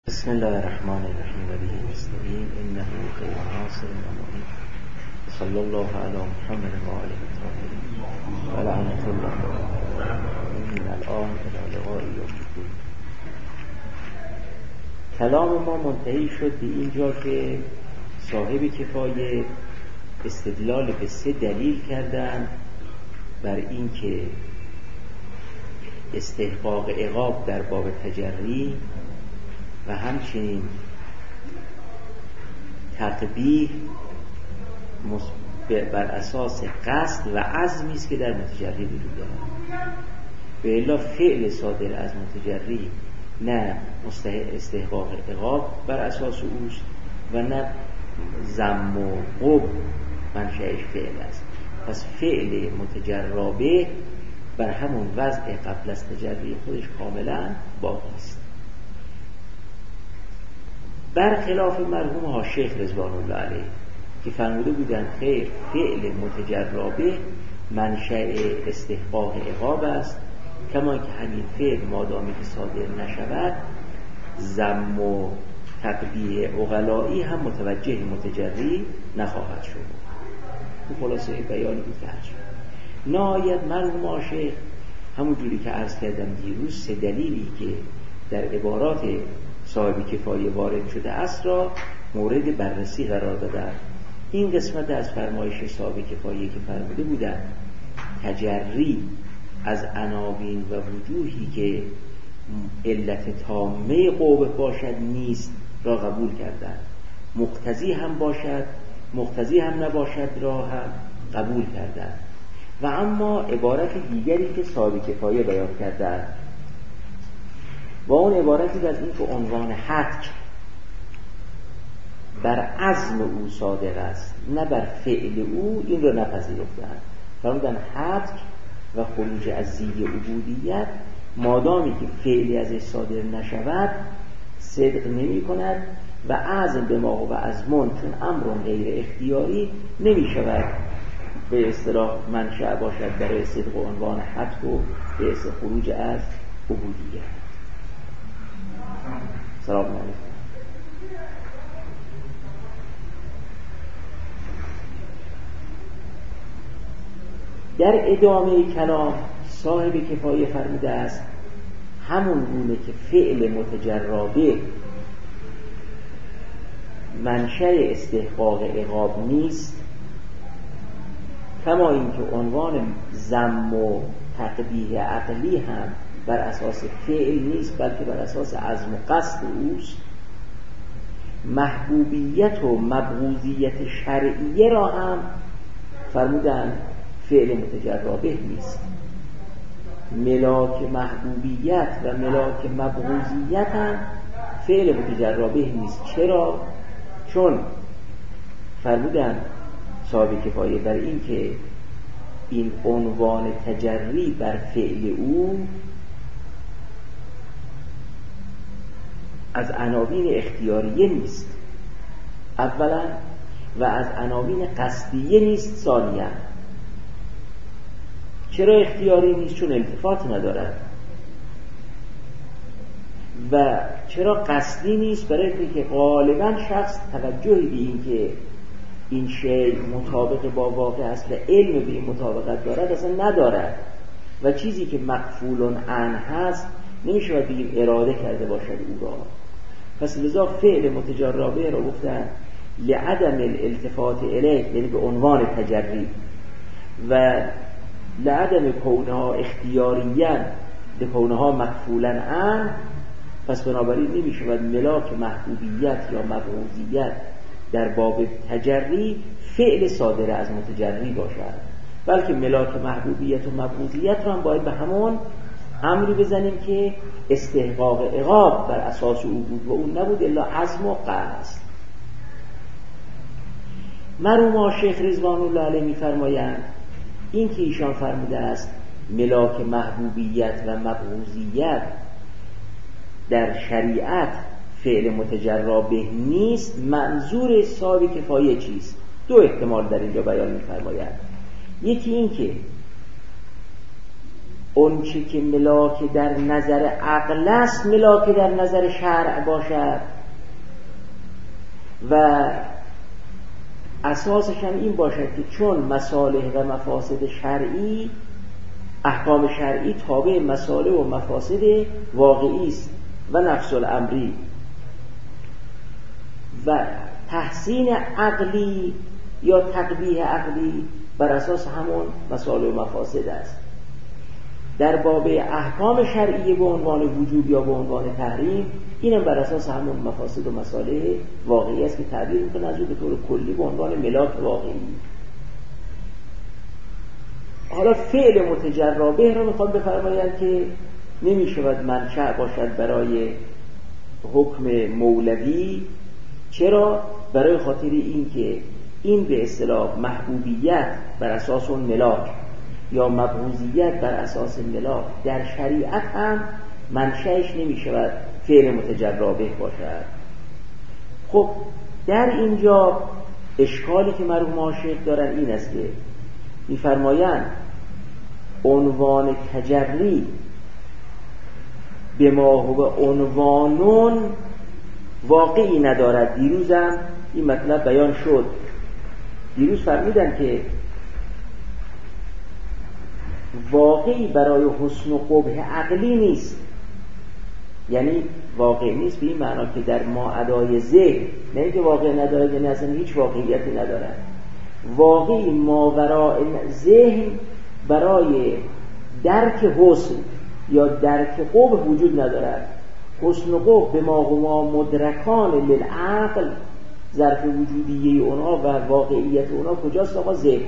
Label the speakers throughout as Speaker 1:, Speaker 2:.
Speaker 1: بسم الله الرحمن الرحیم و به نستعین انه خیر ناصر و معین صلی الله علی محمد و آله الطاهرین و لعنة الله من الان الی لقاء یوم الدین. کلام ما منتهی شد به اینجا که صاحب کفایه استدلال به 3 دلیل کردند بر این که استحقاق عقاب در باب تجری و همچنین تقبیح بر اساس قصد و عزمی است که در متجری وجود دارد. به الا فعل صادر از متجری نه استحقاق عقاب بر اساس اوست و نه ذم و قب منشأش فعل است. پس فعل متجری به بر همون وضع قبل از تجری خودش کاملا باقی است. برخلاف مرحوم ها شیخ رضوان الله علیه که فرموده بودند خیر، فعل متجری به منشأ استحقاق عقاب است، کما که همین فعل مادامی که صادر نشود ذم و تقبیح عقلایی هم متوجه متجری نخواهد شد. این خلاصه بیانی بود که هر شد نهایت مرحوم ها شیخ همون جوری که عرض کردم دیروز 3 دلیلی که در عبارات صاحب کفایه وارد شده است را مورد بررسی قرار دادن. این قسمت از فرمایش صاحب کفایه که فرموده بودند تجری از عناوین و وجوهی که علت تامه قوه باشد نیست را قبول کردند. مقتضی هم باشد مقتضی هم نباشد را هم قبول کردند. و اما عبارت دیگری که صاحب کفایه بیان کردند و اون عبارتی از این که عنوان حق بر عزم او صادق است نه بر فعل او، این رو نپذیرفتند. فرمودن حق و خروج از زیر عبودیت مادامی که فعلی ازش صادر نشود صدق نمی کند و عزم به ما و عزمون چون امر غیر اختیاری نمی شود به اصطلاح منشأ باشد برای صدق و عنوان حق و به اصطلاح خروج از عبودیت. سلام علیکم. در ادامه کلام صاحب کفایه فرموده است همون گونه که فعل متجری به منشأ استحقاق عقاب نیست، کما اینکه عنوان ذم و تقبیح عقلی هم بر اساس فعل نیست بلکه بر اساس عزم و قصد اوست، محبوبیت و مبغوضیت شرعیه را هم فرمودن فعل متجری به نیست. ملاک محبوبیت و ملاک مبغوضیت هم فعل متجری به نیست. چرا؟ چون فرمودن صاحب کفایه بر این که این عنوان تجری بر فعل او از عناوین اختیاریه نیست اولا و از عناوین قصدیه نیست ثانیا. چرا اختیاری نیست؟ چون التفات ندارد. و چرا قصدی نیست؟ برای اینکه غالبا شخص توجهی به این که این شیء مطابق با واقع است و علم به این مطابقت دارد اصلا ندارد و چیزی که مقفول عنه هست نمیشه به این اراده کرده باشد او را. پس لذا فعل متجری به را گفتن لعدم الالتفات الیه، یعنی به عنوان تجری، و لعدم کونها اختیاریاً به کونها مقفولاً عنه، پس بنابراین نمیشود ملاک محبوبیت یا مبغوضیت در باب تجری فعل صادر از متجری باشد، بلکه ملاک محبوبیت و مبغوضیت را هم باید به همون امری بزنیم که استحقاق عقاب بر اساس او بود و اون نبود الا عزم و قصد. مرحوم شیخ رضوان الله علیه می‌فرمایند این که ایشان فرموده است ملاک محبوبیت و مبغوضیت در شریعت فعل متجری به نیست، منظور صاحب کفایه چیست؟ 2 احتمال در اینجا بیان می‌فرمایند. یکی این که فعل متجری به منشأ استحقاق عقاب است، کما اینکه عنوان ذم و تقبیح عقلی هم بر اساس فعل نیست بلکه بر اساس عزم و قصد اوست. اون چی که ملاک در نظر عقل است ملاک در نظر شرع باشد و اساسش هم این باشد که چون مصالح و مفاسد شرعی، احکام شرعی تابع مصالح و مفاسد واقعی است و نفس الامری و تحسین عقلی یا تقبیح عقلی بر اساس همون مصالح و مفاسد است. در باب احکام شرعی به عنوان وجوب یا به عنوان تحریم، اینم بر اساس همون مفاسد و مصالح واقعی است که تعبیر میکنه از اون به طور کلی به عنوان ملاک واقعی. حالا فعل متجرا به رو میخوام بفرمایند که نمیشود منشأ باشد برای حکم مولوی. چرا؟ برای خاطر این که این به اصطلاح محبوبیت بر اساس اون ملاک یا مبغوضیت بر اساس ملاک در شریعت هم منشأش نمیشود فعل متجرا به باشد. خب در اینجا اشکالی که مرحوم عاشق دارن این است که میفرمایند عنوان تجری به ما هو عنوانون واقعی ندارد. دیروزم این مطلب بیان شد. دیروز فرمودن که واقعی برای حسن و قبح عقلی نیست، یعنی واقعی نیست به این معنا که در ما ادای ذهن، نه اینکه واقعی ندارد یعنی اصلا هیچ واقعیتی ندارد. واقعی ماوراء ذهن برای درک حسن یا درک قبح وجود ندارد. حسن و قبح به ما و ما مدرکان للعقل، ظرف وجودیه اونها و واقعیت اونها کجاست؟ آقا ذهن.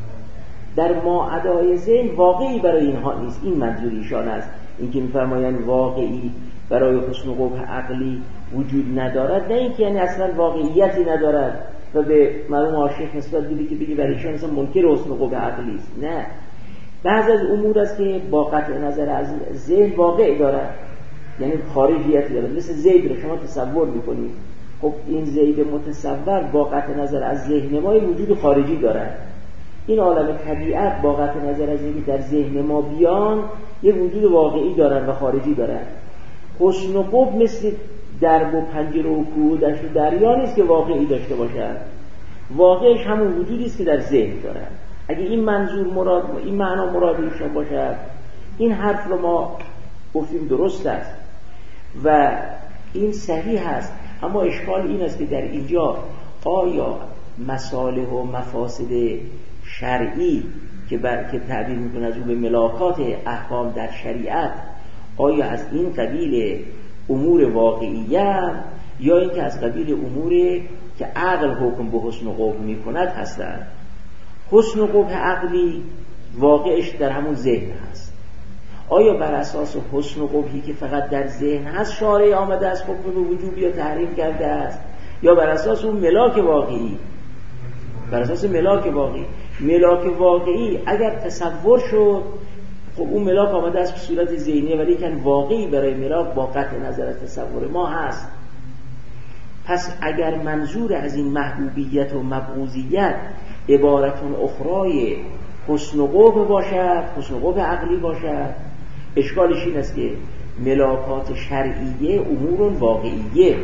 Speaker 1: در ما ادای ذهن واقعی برای اینها نیست. این منظور ایشان است، این که میفرمایند واقعی برای حسن و قبح عقلی وجود ندارد، نه اینکه یعنی اصلا واقعیتی ندارد و به مرحوم عاشق نسبت بدی که بگی برای ایشان اصلا منکر حسن و قبح عقلی است. نه، بعض از امور است که با قطع نظر از ذهن واقع دارد، یعنی خارجیتی دارد. مثل زید رو شما تصور میکنید، خب این زید متصور با قطع نظر از ذهن ما وجود خارجی دارد. این عالم طبیعت با قطع نظر از اینکه در ذهن ما بیان یه وجود واقعی دارن و خارجی دارن. حسن و قبح مثل درب و پنجره و کوه و دشت و دریا نیست که واقعی داشته باشد. واقعش همون وجودی است که در ذهن دارد. اگه این منظور مراد، این معنا مراد ایشان باشد، این حرف رو ما گفتیم درست است و این صحیح است. اما اشکال این است که در اینجا آیا مصالح و مفاسد شرعی که تعبیر میکنه از اون به ملاکات احکام در شریعت، آیا از این قبیل امور واقعیه یا اینکه از قبیل اموری که عقل حکم به حسن و قبح میکند هستند؟ حسن و قبح عقلی واقعش در همون ذهن هست. آیا بر اساس حسن و قبحی که فقط در ذهن هست شارع آمده است حکم به وجوب یا تحریم کرده است، یا بر اساس اون ملاک واقعی؟ بر اساس ملاک واقعی. ملاک واقعی اگر تصور شد، خب اون ملاک آمده است به صورت ذهنیه، ولی که واقعی برای ملاک با قطع نظر تصور ما هست. پس اگر منظور از این محبوبیت و مبغوضیت عبارتون اخرای حسن و قبح باشد، حسن و قبح عقلی باشد، اشکالش این است که ملاکات شرعیه امور واقعیه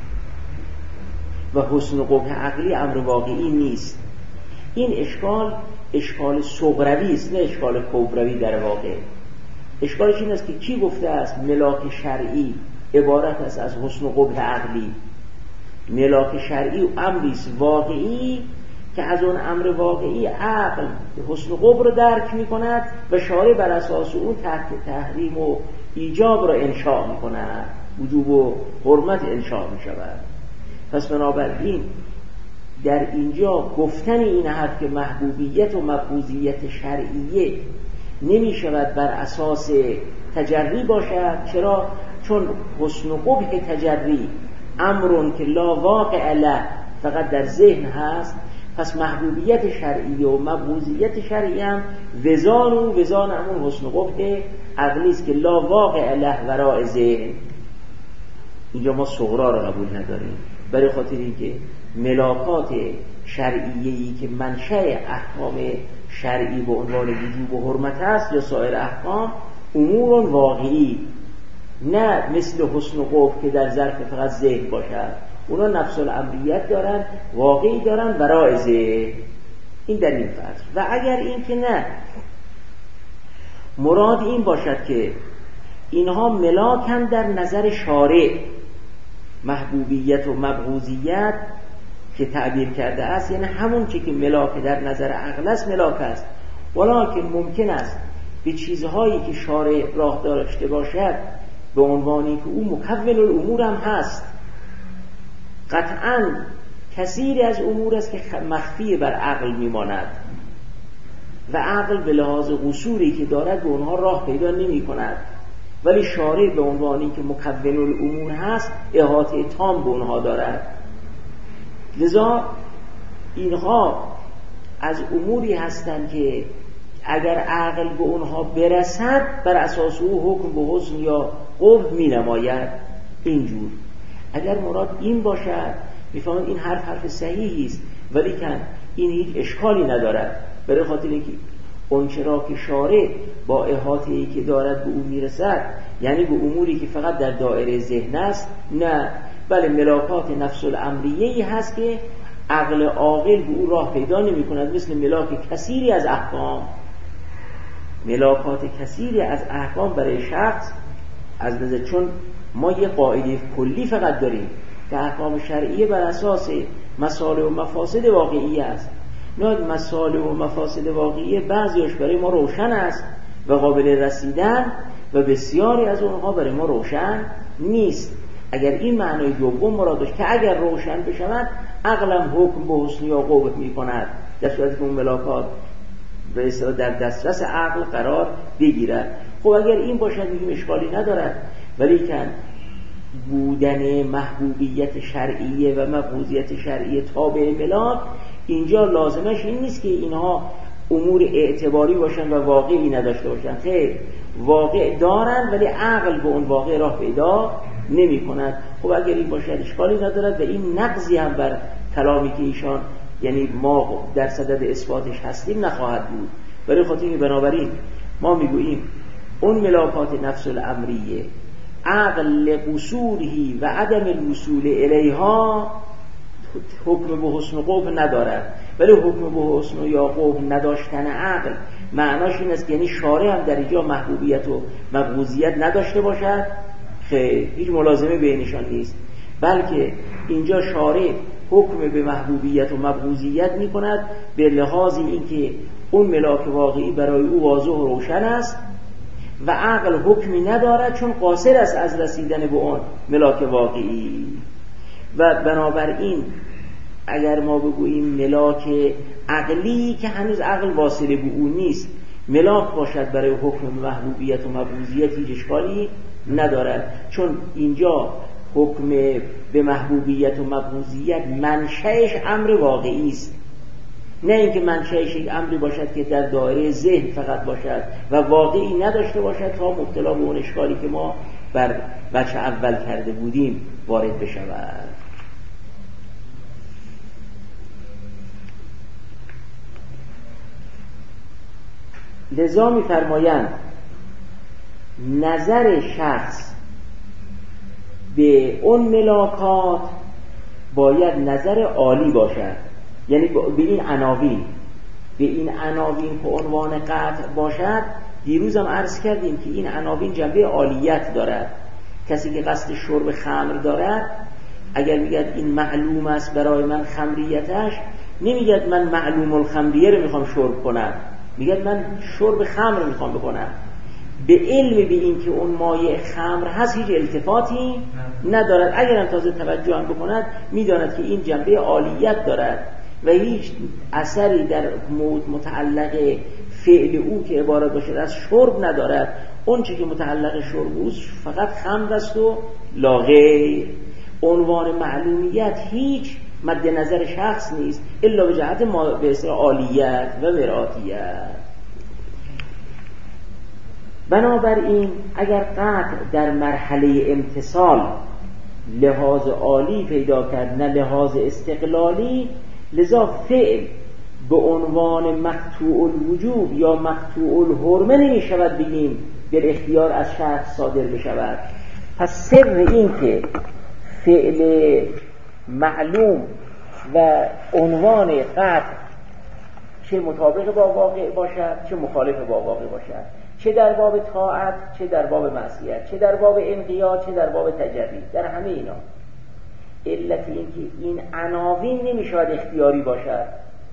Speaker 1: و حسن و قبح عقلی امر واقعی نیست. این اشکال صغروی است، نه اشکال کبروی در واقع. اشکالش این است که کی گفته است ملاک شرعی عبارت است از حسن و قبح عقلی؟ ملاک شرعی امری است واقعی که از اون امر واقعی عقل حسن و قبح رو درک می کند و شارع بر اساس اون تحریم و ایجاب را انشاء می کند، وجوب و حرمت انشاء می شود. پس بنابراین در اینجا گفتن این حرف که محبوبیت و مبغوضیت شرعیه نمی شود بر اساس تجری باشد. چرا؟ چون حسن و قبح تجری امرون که لا واقع له، فقط در ذهن هست. پس محبوبیت شرعی و مبغوضیت شرعی هم وزان همون حسن و قبح عقلی است که لا واقع له وراء ذهن. اینجا ما صغرا رو قبول نداریم، برای خاطر اینکه ملاکات شرعیه‌ای که منشأ احکام شرعی به عنوان وجوب و حرمت است یا سایر احکام امور واقعی، نه مثل حسن و قبح که در ظرف فقط ذهن باشد. اونا نفس الامریت دارن، واقعی دارن برای ذهن. این در این فصل. و اگر این که نه، مراد این باشد که اینها ملاکن در نظر شارع، محبوبیت و مبغوضیت که تعبیر کرده است، یعنی همون چی که ملاک در نظر عقل است ملاک است، ولکن ممکن است به چیزهایی که شارع راه داشته باشد به عنوانی که او مکون الامور هم هست. قطعاً کثیری از امور است که مخفی بر عقل میماند و عقل به لحاظ قصوری که دارد به اونها راه پیدا نمی کند، ولی شارع به عنوانی که مکون الامور هست احاطه تام به اونها دارد. لذا اینها از اموری هستند که اگر عقل به اونها برسد بر اساس او حکم به حسن یا قبح می نماید. اینجور اگر مراد این باشد میفهمید این حرف صحیحی است، ولی که این هیچ اشکالی ندارد، برای خاطر اینکه اونچه را که شارع با احاطه‌ای که دارد به او میرسد، یعنی به اموری که فقط در دایره ذهن است، نه، بله ملاکات نفس الامریه‌ای هست که عقل عاقل به او راه پیدا نمی کند، مثل ملاک کثیری از احکام. ملاکات کثیری از احکام برای شخص از نظر، چون ما یه قاعده کلی فقط داریم که احکام شرعیه بر اساس مصالح و مفاسد واقعی است. نه، مصالح و مفاسد واقعی بعضیش برای ما روشن است و قابل رسیدن و بسیاری از اونها برای ما روشن نیست. اگر این معنای دوم مراد داشت که اگر روشن بشود عقلم حکم به حسن یا قبح می کند، در صورتی که اون ملاکات به اصطلاح در دسترس عقل قرار بگیرد. خب اگر این باشد میگیم اشکالی ندارد، ولی که بودن محبوبیت شرعیه و مبغوضیت شرعیه تابع ملاک، اینجا لازمش این نیست که اینها امور اعتباری باشن و واقعی نداشته باشن. خیر، واقع دارن ولی عقل به اون واقع راه پیدا نمی کند. خب اگر این باشد اشکالی ندارد و این نقضی هم بر کلامی که ایشان یعنی ما در صدد اثباتش هستیم نخواهد بود. برای خاطر این بنابراین ما میگوییم اون ملاکات نفس الامریه عقل قصوری و عدم الوصول الیها حکم به حسن و قبح ندارد، ولی حکم به حسن یا قبح نداشتن عقل معناش این است که یعنی شارع هم در اینجا محبوبیت و مبغوضیت نداشته باشد. خیر، هیچ ملازمه بینشان نیست، بلکه اینجا شارع حکم به محبوبیت و مبغوضیت می کند به لحاظ اینکه اون ملاک واقعی برای او واضح و روشن است و عقل حکمی ندارد چون قاصر است از رسیدن به اون ملاک واقعی. و بنابراین اگر ما بگوییم ملاک عقلی که هنوز عقل واصله به او نیست ملاک باشد برای حکم محبوبیت و مبغوضیت، هیچ اشکالی ندارد، چون اینجا حکم به محبوبیت و مبغوضیت منشأش امر واقعی است، نه اینکه منشأش یک امری باشد که در دایره ذهن فقط باشد و واقعی نداشته باشد تا مبتلا به اون اشکالی که ما بر وجه اول کرده بودیم وارد بشود. لذا می‌فرمایند نظر شخص به اون ملاکات باید نظر عالی باشد، یعنی به این عناوین که عنوان قطع باشد. دیروز هم عرض کردیم که این عناوین جنبه عالیت دارد. کسی که قصد شرب خمر دارد اگر میگد این معلوم است برای من خمریتش، نمیگد من معلوم الخمریه رو میخوام شرب کنم، میگد من شرب خمر میخوام بکنم. به علم به این که اون مایع خمر هست هیچ التفاتی ندارد. اگر هم تازه توجه هم بکند میداند که این جنبه عالیت دارد و هیچ اثری در متعلق فعل او که عبارت باشد از شرب ندارد. اون چی که متعلق شرب اوست فقط خمر است و لا غیر. عنوان معلومیت هیچ مد نظر شخص نیست الا به جهت به اصطلاح عالیت و مراتیت. بنابراین اگر قطع در مرحله امتصال لحاظ عالی پیدا کرد نه لحاظ استقلالی، لذا فعل به عنوان مقطوع الوجوب یا مقطوع الحرمه نمی شود بگیم بالاختیار از شخص صادر بشود. پس سر این که فعل معلوم و عنوان قطع چه مطابق با واقع باشد چه مخالف با واقع باشد، چه در باب طاعت چه در باب معصیت، چه در باب انقیاد چه در باب تجری، در همه اینا علت این که این عناوین نمیشود اختیاری باشد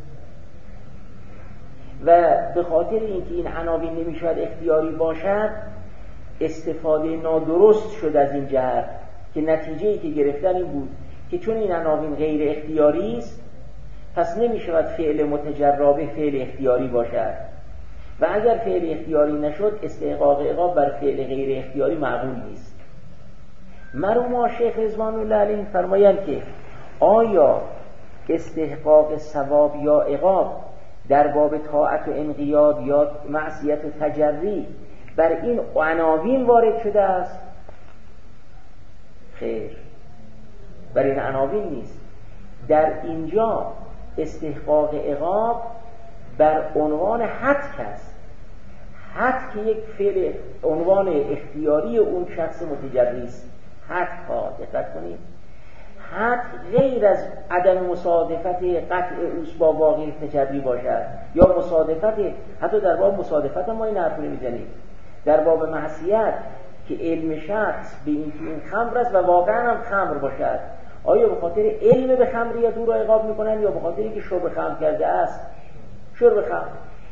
Speaker 1: و به خاطر اینکه این عناوین نمیشود اختیاری باشد استفاده نادرست شد از این جهت که نتیجه‌ای که گرفتن این بود که چون این عناوین غیر اختیاری است پس نمیشود فعل متجربه فعل اختیاری باشد و اگر فعل اختیاری نشد استحقاق عقاب بر فعل غیر اختیاری معقول نیست. مرحوم شیخ رضوان الله علیه فرمایند که آیا استحقاق ثواب یا عقاب در باب طاعت و انقیاد یا معصیت و تجری بر این عناوین وارد شده است؟ خیر، بر این عناوین نیست. در اینجا استحقاق عقاب بر عنوان حتک است. حتک یک فعل عنوان اختیاری اون شخص متجری است. حتک ها دقت کنید، حتک غیر از عدم مصادفت قطع اوست با واقع تجری باشد یا مصادفت، حتی در باب مصادفت ما این حرف نمیزنیم، در باب معصیت که علم شخص به این خمر است و واقعا هم خمر باشد، آیا به خاطر علم به خمریت او را عقاب میکنن یا به خاطر اینکه شرب خمر کرده است؟ شرب خمر.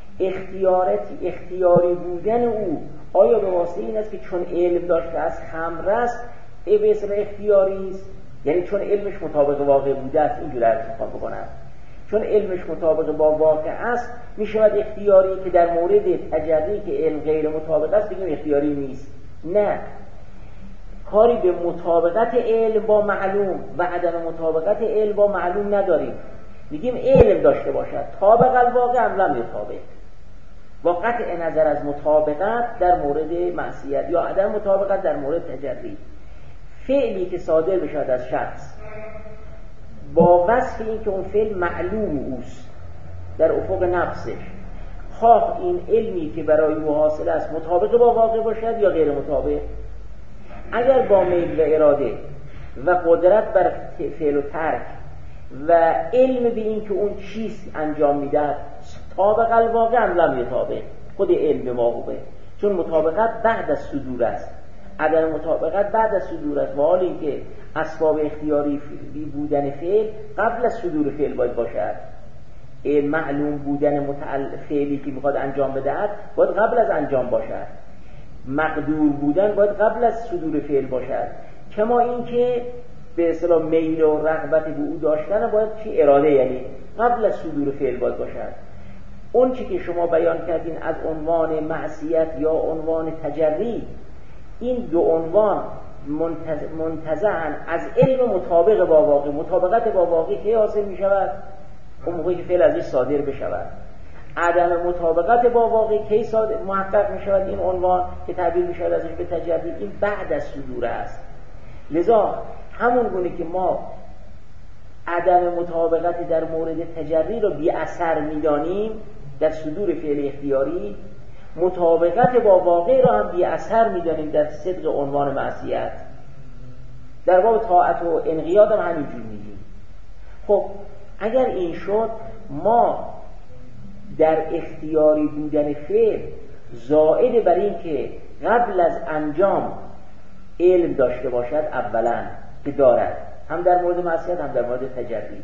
Speaker 1: اختیاری بودن او آیا به واسطه این است که چون علم داشته از خمر است به اسم اختیاری است؟ یعنی چون علمش مطابق واقع بوده است، اینجور عرض میخوام بکنم، چون علمش مطابق با واقع است میشود اختیاری که در مورد تجری که علم غیر مطابق است بگیم اختیاری نیست. نه، کاری به مطابقت علم با معلوم و عدم مطابقت علم با معلوم نداریم. میگیم علم داشته باشد طابق الواقع ام لم یطابق، با قطع نظر از مطابقت در مورد معصیت یا عدم مطابقت در مورد تجری، فعلی که صادر بشد از شخص با وصف این که اون فعل معلوم اوست در افق نفسش، خواه این علمی که برای او حاصل است مطابق با واقع باشد یا غیر مطابق، اگر با میل و اراده و قدرت بر فعل و ترک و علم به این که اون چیز انجام میده طابق الواقع ام لم یطابق، خود علم موقوفه، چون مطابقت بعد از صدور است، عدم مطابقت بعد از صدور است، و حال این که اسباب اختیاری بودن فعل قبل از صدور فعل باید باشد. معلوم بودن فعلی که میخواد انجام بدهد باید قبل از انجام باشد، مقدور بودن باید قبل از صدور فعل باشد، کما این که به اصطلاح میل و رغبت به او داشتن باید چی؟ اراده، یعنی قبل از صدور فعل باید باشد. اون چی که شما بیان کردین از عنوان معصیت یا عنوان تجری، این دو عنوان منتزعن از علم مطابق با واقع. مطابقت با واقع که حاصل می شود؟ اون موقعی که فعل ازش صادر بشود. عدم مطابقت با واقع کی محقق می شود؟ این عنوان که تعبیر می شود ازش به تجری، این بعد از صدور است. لذا همون گونه که ما عدم مطابقت در مورد تجری رو بی اثر می دانیم در صدور فعل اختیاری، مطابقت با واقع را هم بی اثر می دانیم در صدق عنوان معصیت. در باب طاعت و انقیاد هم همینجور میگیم. خب اگر این شد، ما در اختیاری بودن فعل زائد بر این که قبل از انجام علم داشته باشد، اولا که دارد، هم در مورد معصیت هم در مورد تجری،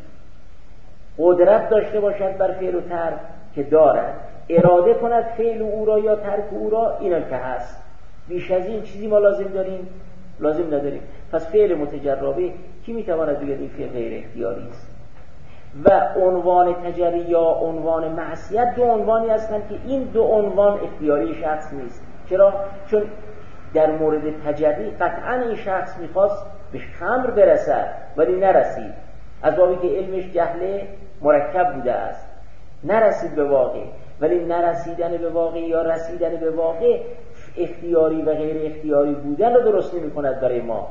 Speaker 1: قدرت داشته باشد بر فعل و ترک که دارد، اراده کند فعل او را یا ترک او را، اینا که هست. بیش از این چیزی ما لازم داریم؟ لازم نداریم. پس فعل متجربه کی میتواند بگه این فعل غیر اختیاری است؟ و عنوان تجری یا عنوان معصیت دو عنوانی هستند که این دو عنوان اختیاری شخص نیست. چرا؟ چون در مورد تجری قطعا این شخص میخواست به خمر برسد ولی نرسید، از بابی که علمش جهل مرکب بوده است، نرسید به واقع. ولی نرسیدن به واقع یا رسیدن به واقع اختیاری و غیر اختیاری بودن رو درست نمی کند برای ما.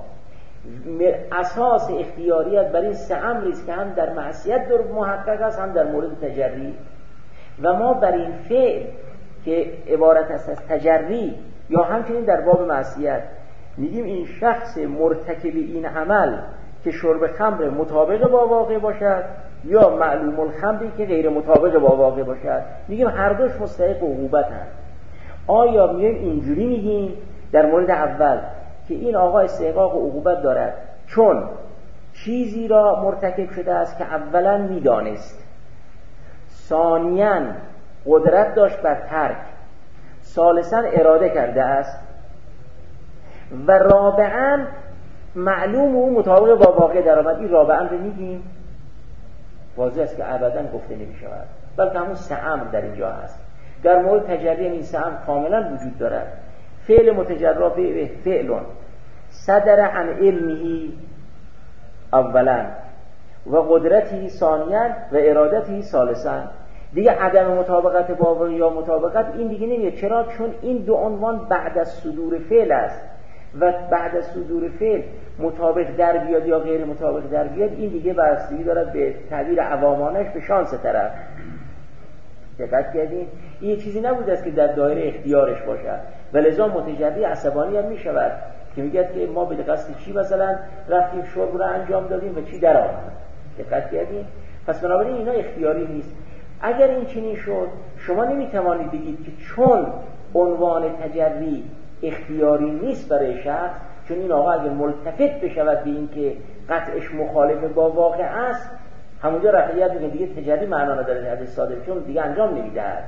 Speaker 1: اساس اختیاریت بر این سه امری است که هم در معصیت در محقق است، هم در مورد تجری. و ما بر این فعل که عبارت است از تجری یا همچنین در باب معصیت میگیم این شخص مرتکب این عمل که شرب خمر مطابق با واقع باشد یا معلوم الخمری که غیر مطابق با واقع باشد، میگیم هر دوش مستحق عقوبت هست. آیا میگیم اینجوری میگیم در مورد اول که این آقا استحقاق عقوبت دارد چون چیزی را مرتکب شده است که اولا میدانست، ثانیاً قدرت داشت بر ترک، ثالثاً اراده کرده است و رابعاً معلوم او مطابق با واقع در آمد. این رابعاً رو میگیم واضح است که ابداً گفته نمی شود، بلکه همون سه امر در اینجا هست. در مورد تجری این سه امر کاملاً وجود دارد. فعل متجرا به فعلون صدر عن علمه اولا و قدرتی ثانیاً و ارادتی ثالثاً. دیگه عدم مطابقت با واقع یا مطابقت این دیگه نمیاد. چرا؟ چون این دو عنوان بعد از صدور فعل است و بعد از صدور فعل مطابق در بیاد یا غیر مطابق در بیاد، این دیگه بستگی دارد به تعبیر عوامانش به شانس طرف. دقت کردین؟ این یه چیزی نبوده است که در دایره اختیارش باشد و لذا متجری عصبانی هم می شود که میگه که ما به قصد چی مثلا رفتیم شرب رو انجام دادیم و چی در آمد. دقت کردین؟ پس بنابراین اینا اختیاری نیست. اگر این چنین شد شما نمیتوانید بگید که چون عنوان تجری اختیاری نیست برای شخص، چون این آقا اگر ملتفت بشود به این که قطعش مخالف با واقع است، همونجا رفعیت میگه دیگه تجری معنا نداره از صادر، چون دیگه انجام نمیدهد.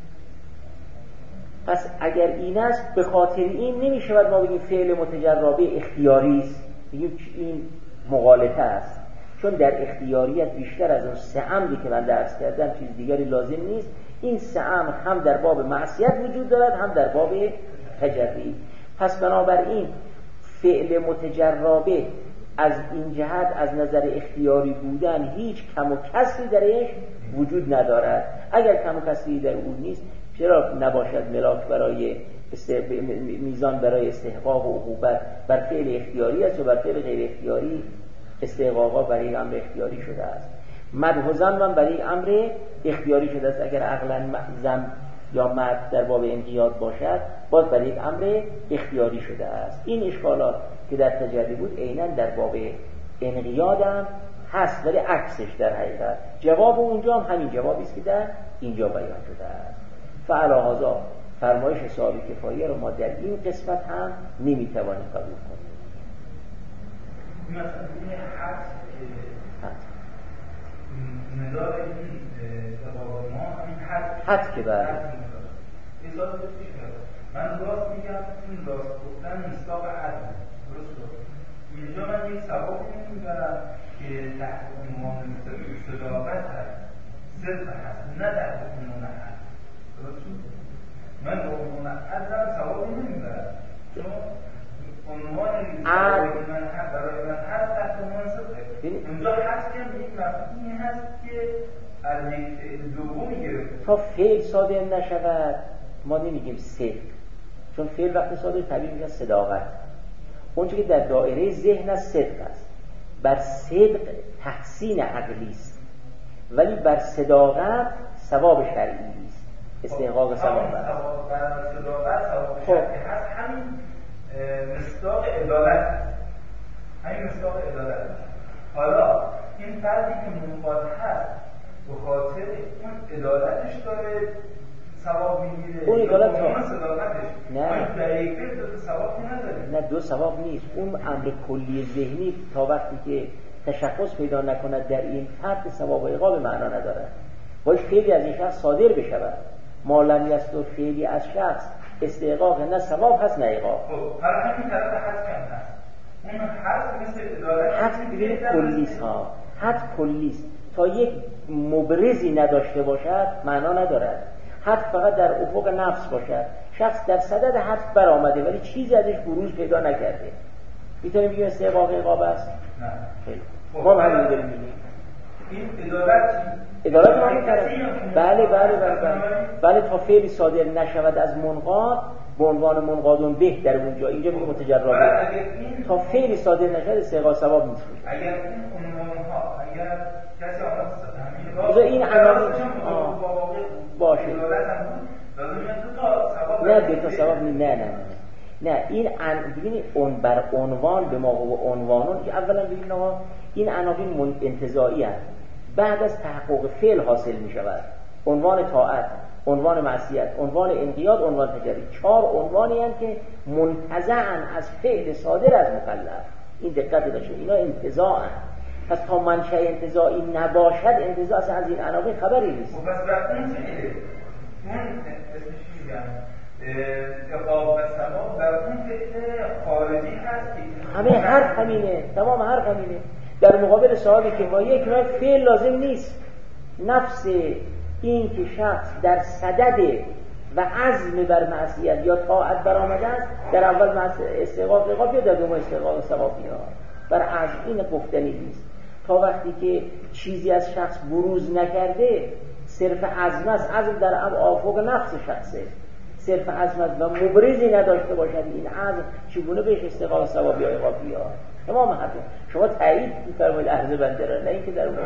Speaker 1: پس اگر این است به خاطر این نمیشود ما بگیم فعل متجرا به اختیاری است، بگیم این مغالطه است، چون در اختیاریت بیشتر از اون سه امری که من درس کردم چیز دیگری لازم نیست. این سه امر هم در باب معصیت وجود دارد هم در باب تجری. پس بنابراین فعل متجرا به از این جهت از نظر اختیاری بودن هیچ کم و کسری درش وجود ندارد. اگر کم و کسری در اون نیست چرا نباشد ملاک برای میزان برای استحقاق و عقوبت بر فعل اختیاری است و بر فعل غیر اختیاری استحقاقا برای این امر اختیاری شده است. مدح و ذم من برای این امر اختیاری شده است. اگر عقلا ذم یا مدح در باب انقیاد باشد باز برای یک امر اختیاری شده است. این اشکالات که در تجری بود عیناً در باب انقیاد هم هست، ولی عکسش در حقیقت جواب اونجا هم همین جوابی است که در اینجا بیان شده است. فعلی‌هذا فرمایش صاحب کفایه رو ما در این قسمت هم نمیتوانیم قبول کنیم.
Speaker 2: مثلا این نداره این تقابل ما همین
Speaker 1: حد که بله
Speaker 2: احساس بسیش کرده. من راست میگم این راست گفتن مصداق عدل درست رو اینجا من یک ثوابی نمیبرم که تحت عنوان صداقت هست، صدق هست، نه تحت عنوان عدل. درست رو من به عنوان عدل ثوابی نمیبرم چون عنوان برای من هست تحت عنوان صدقه. اونجا هست که یک مفهومی هست که از یک فعل دومی گرفته
Speaker 1: تا فعل صادر نشود ما نمیگیم صدق، چون فعل وقتی صادر تعبیر میشه صداقت. اونچه که در دایره ذهن از صدق است، بر صدق تحسین عقلی است، ولی بر صداقت ثواب شرعی است، استحقاق ثواب است.
Speaker 2: بر صداقت ثواب شرعی هست. همین مصداق عدالت هست، همین مصداق عدالت هست. حالا این فردی که منقاد هست به خاطر اون عدالتش داره ثواب میگیره،
Speaker 1: اون عدالت
Speaker 2: صداقتش نه در یک فعل دو ثواب نداره.
Speaker 1: نه دو ثواب نیست. اون امر کلی ذهنی تا وقتی که تشخص پیدا نکند در این فرد ثواب و عقاب معنا ندارد. باید فعلی از این شخص صادر بشود، ما لم یصدر فعلی از شخص استحقاق نه ثواب هست نه عقاب.
Speaker 2: خب حالا همین طرف حد کم هست. اون حد مثل عدالت
Speaker 1: حد ببینید کلیست ها، حد کلیست، تا یک مبرزی نداشته باشد معنا ندارد. حد فقط در افق نفس باشد، شخص در صدد حد برآمده ولی چیزی ازش بروز پیدا نکرده، میتونیم بگیم استحقاق عقاب است؟
Speaker 2: نه.
Speaker 1: خیلی ما همین داریم میگیم
Speaker 2: این عدالت
Speaker 1: ما می‌کنیم. بله بله تا فعلی صادر نشود از منقاد به عنوان منقادون به در اونجا اینجا میگه متجرا تا فعلی صادر نشد استحقاق ثواب نیست.
Speaker 2: اگر این عنوان‌ها اگر کسی
Speaker 1: آمد این عناوین باشه
Speaker 2: نه
Speaker 1: دو تا ثواب نه نه این ببینید اون بر عنوان به ما و عنوانون که اولا ببینید آقا این عناوین انتزاعی است، بعد از تحقق فعل حاصل می شود. عنوان طاعت، عنوان معصیت، عنوان انقیاد، عنوان تجربه، 4 عنوانی هستند که منتزعاً از فعل صادر از مکلف. این دقت داشته، اینا انتزاعاً. پس تا منشأ انتزاعی نباشد، انتزاع اصلا از این عناوین خبری نیست.
Speaker 2: پس وقتی اون اسمش میگم عقاب و ثواب در اون فعل خارجی هست که
Speaker 1: همه حرف همینه، تمام حرف همینه. در مقابل صاحب کفایه که فعل لازم نیست، نفس این که شخص در صدد و عزم بر معصیت یا طاعت برآمده است، در اول استحقاق عقاب یا در دوم استحقاق ثواب میاد. بر عزم این گفتنی نیست. تا وقتی که چیزی از شخص بروز نکرده، صرف عزم است، عزم در آفاق نفس شخصه، صرف عزم است و مبرزی نداشته باشد، این عزم چگونه بهش استحقاق ثواب یا عقاب بیاد؟ تمام حرف شما تایید می‌فرمایید عرض بنده را، نه اینکه در اون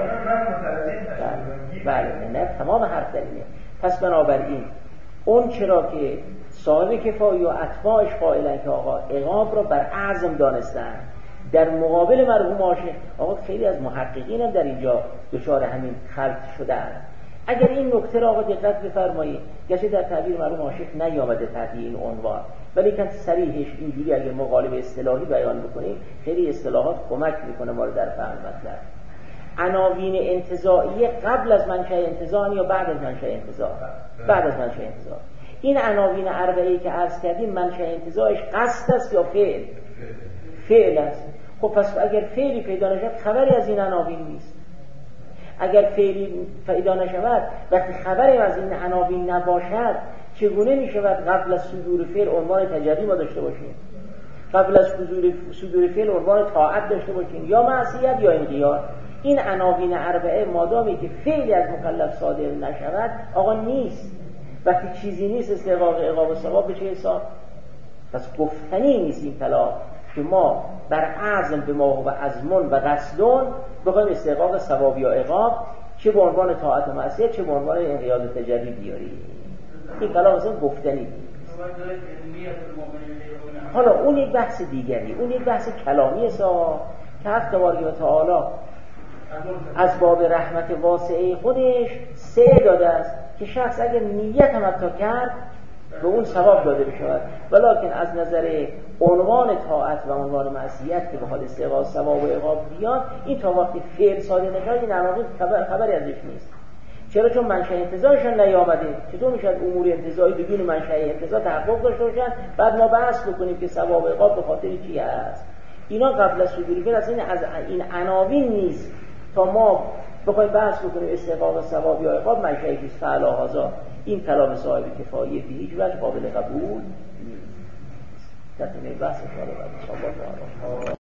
Speaker 1: بله نه تمام حرف در اینه. پس بنابراین اون چرا که صاحب کفایه و اتباعش قائلن که آقا عقاب را بر عزم دانستن، در مقابل مرحوم عاشق، آقا خیلی از محققین هم در اینجا دچار همین خلط شدن. اگر این نکته را آقا دقت بفرمایید، گرچه در تعبیر مرحوم عاشق نیامده تحت این عنوان، ولی که صریحش اینجوری اگر مقالب اصطلاحی بیان بکنیم، خیلی اصطلاحات کمک میکنه ما رو در فهم مطلب. عناوین انتزاعی قبل از منشأ انتزاع یا بعد از منشأ انتزاع؟ بعد از منشأ انتزاع. این عناوین اربعه‌ای که عرض کردیم منشأ انتزاعش قصد است یا فعل؟ فعل است. خب پس اگر فعلی پیدا نشد خبری از این عناوین نیست. اگر فعلی پیدا نشود، وقتی خبری از این عناوین نباشد، چگونه می شود قبل از صدور فعل عنوان تجری ما داشته باشیم؟ قبل از صدور فعل عنوان طاعت داشته باشیم، یا معصیت یا انقیاد؟ این عناوین اربعه مادامی که فعلی از مکلف صادر نشود آقا نیست. وقتی چیزی نیست استحقاق عقاب و ثواب به چه حساب؟ پس گفتنی نیست این طلاق که ما بر عزم به ما و عزمون و قصدون بخوایم استحقاق ثواب یا عقاب چه به عنوان طاعت و معصیت چه به عنوان انقیاد و تجری بیاریم. این کلام اصلا گفتنی نیست. حالا اون یک بحث دیگری، اون یک بحث کلامی است که حق تبارک و تعالی از باب رحمت واسعه خودش سه داده است که شخص اگر نیت هم حتی کرد به اون ثواب داده بشود، ولکن از نظر عنوان طاعت و عنوان معصیت که به حال استحقاق ثواب و عقاب بیاد، این تا وقتی فعل صادر نشد این عناوین خبری ازش نیست. چرا؟ چون منشأ انتزاعشون نیامده. چطور میشد امور انتزاعی بدون منشأ انتزاع تحقق داشته باشن بعد ما بحث بکنیم که ثواب و عقاب به خاطر چی است؟ اینا قبل از صدور فعل از این عناوین نیست تا ما بخوایم بحث بکنیم استحقاق ثواب یا عقاب منشأ چیست. فعلا هذا این کلام صاحب کفایه به هیچ وجه قابل قبول نیست. تکمیل بحث شما رو